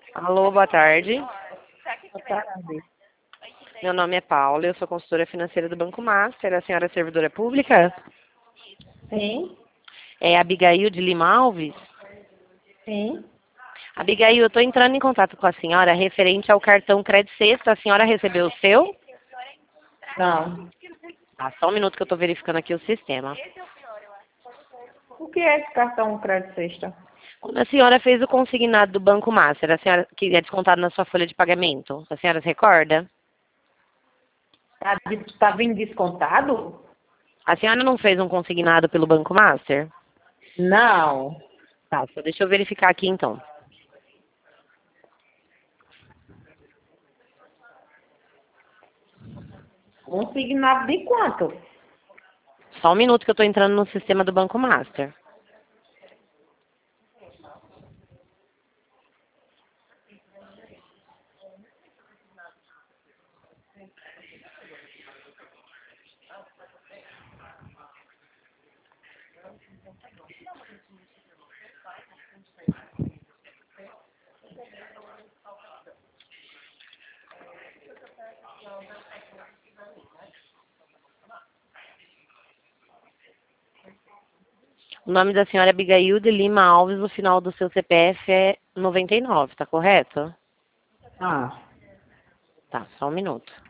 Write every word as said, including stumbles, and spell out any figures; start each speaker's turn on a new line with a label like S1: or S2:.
S1: Alô, boa tarde.
S2: Boa tarde.
S1: Meu nome é Paula, eu sou consultora financeira do Banco Master. A senhora é servidora pública?
S2: Sim,
S1: É Abigail de Lima Alves?
S2: sim.
S1: Abigail, eu estou entrando em contato com a senhora referente ao cartão Crédito Sexta. A senhora recebeu o seu?
S2: Não.
S1: Ah, só um minuto que eu estou verificando aqui o sistema.
S2: O que é esse cartão crédito sexta?
S1: Quando a senhora fez o consignado do Banco Master, a senhora que é descontado na sua folha de pagamento, a senhora se recorda?
S2: Tá, des- tá vindo descontado?
S1: A senhora não fez um consignado pelo Banco Master?
S2: Não.
S1: Tá, só deixa eu verificar aqui então.
S2: Consignado de quanto?
S1: Só um minuto que eu estou entrando no sistema do Banco Master. O nome da senhora é Abigail de Lima Alves, o final do seu C P F é noventa e nove, tá correto?
S2: Ah.
S1: Tá, só um minuto.